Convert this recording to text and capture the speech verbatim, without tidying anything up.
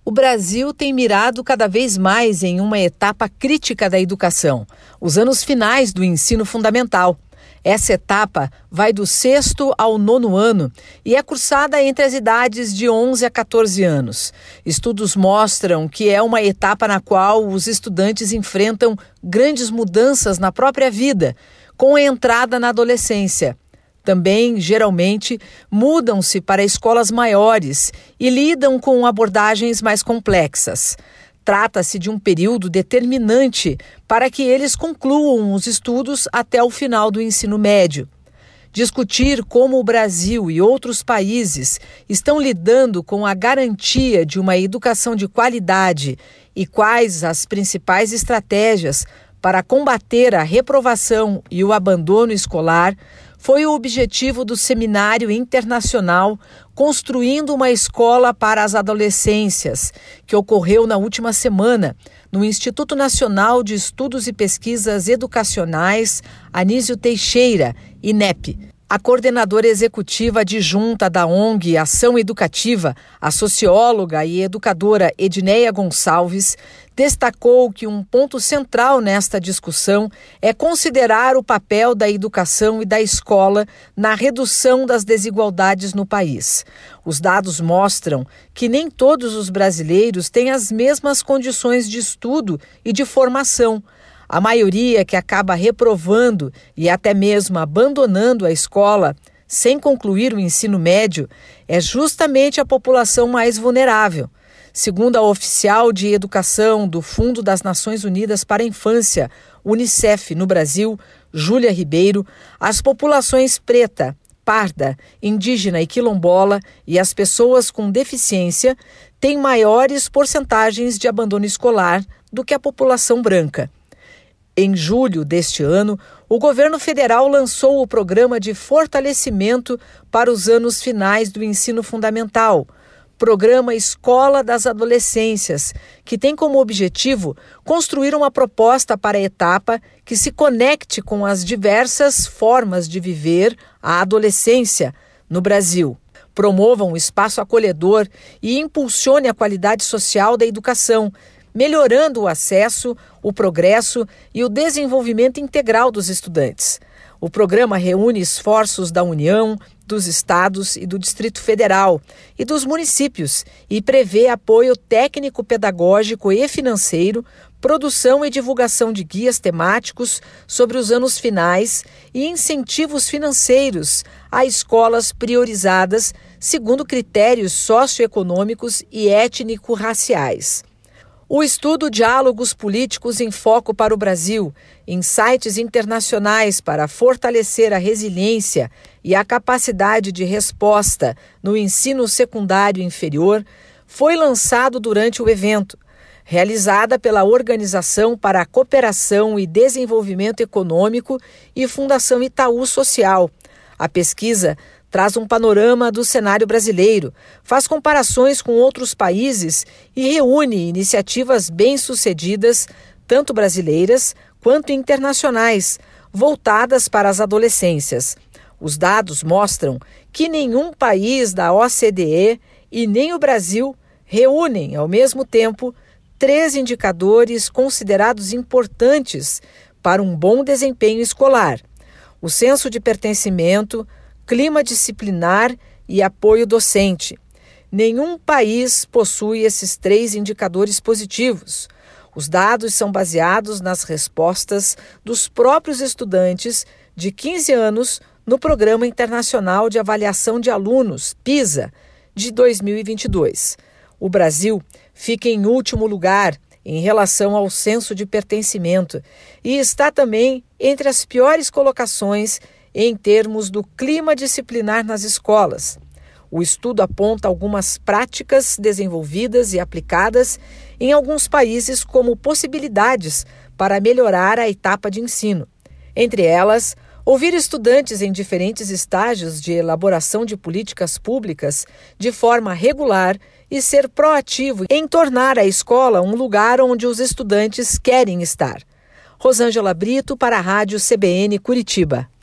O Brasil tem mirado cada vez mais em uma etapa crítica da educação, os anos finais do ensino fundamental. Essa etapa vai do sexto ao nono ano e é cursada entre as idades de onze a quatorze anos. Estudos mostram que é uma etapa na qual os estudantes enfrentam grandes mudanças na própria vida, com a entrada na adolescência. Também, geralmente, mudam-se para escolas maiores e lidam com abordagens mais complexas. Trata-se de um período determinante para que eles concluam os estudos até o final do ensino médio. Discutir como o Brasil e outros países estão lidando com a garantia de uma educação de qualidade e quais as principais estratégias para combater a reprovação e o abandono escolar foi o objetivo do Seminário Internacional Construindo uma Escola para as Adolescências, que ocorreu na última semana no Instituto Nacional de Estudos e Pesquisas Educacionais Anísio Teixeira, I N E P. A coordenadora executiva adjunta da O N G Ação Educativa, a socióloga e educadora Edneia Gonçalves, destacou que um ponto central nesta discussão é considerar o papel da educação e da escola na redução das desigualdades no país. Os dados mostram que nem todos os brasileiros têm as mesmas condições de estudo e de formação. A maioria que acaba reprovando e até mesmo abandonando a escola sem concluir o ensino médio é justamente a população mais vulnerável. Segundo a oficial de educação do Fundo das Nações Unidas para a Infância, Unicef, no Brasil, Júlia Ribeiro, as populações preta, parda, indígena e quilombola e as pessoas com deficiência têm maiores porcentagens de abandono escolar do que a população branca. Em julho deste ano, o governo federal lançou o Programa de Fortalecimento para os anos finais do ensino fundamental, Programa Escola das Adolescências, que tem como objetivo construir uma proposta para a etapa que se conecte com as diversas formas de viver a adolescência no Brasil. Promova um espaço acolhedor e impulsione a qualidade social da educação, melhorando o acesso, o progresso e o desenvolvimento integral dos estudantes. O programa reúne esforços da União, dos estados e do Distrito Federal e dos municípios e prevê apoio técnico-pedagógico e financeiro, produção e divulgação de guias temáticos sobre os anos finais e incentivos financeiros a escolas priorizadas segundo critérios socioeconômicos e étnico-raciais. O estudo Diálogos Políticos em Foco para o Brasil, insights internacionais para fortalecer a resiliência e a capacidade de resposta no ensino secundário inferior, foi lançado durante o evento, realizada pela Organização para a Cooperação e Desenvolvimento Econômico e Fundação Itaú Social. A pesquisa traz um panorama do cenário brasileiro, faz comparações com outros países e reúne iniciativas bem-sucedidas, tanto brasileiras quanto internacionais, voltadas para as adolescências. Os dados mostram que nenhum país da O C D E e nem o Brasil reúnem, ao mesmo tempo, três indicadores considerados importantes para um bom desempenho escolar: o senso de pertencimento, clima disciplinar e apoio docente. Nenhum país possui esses três indicadores positivos. Os dados são baseados nas respostas dos próprios estudantes de quinze anos no Programa Internacional de Avaliação de Alunos, PISA, de dois mil e vinte e dois. O Brasil fica em último lugar em relação ao senso de pertencimento e está também entre as piores colocações em termos do clima disciplinar nas escolas. O estudo aponta algumas práticas desenvolvidas e aplicadas em alguns países como possibilidades para melhorar a etapa de ensino. Entre elas, ouvir estudantes em diferentes estágios de elaboração de políticas públicas de forma regular e ser proativo em tornar a escola um lugar onde os estudantes querem estar. Rosângela Brito para a Rádio C B N Curitiba.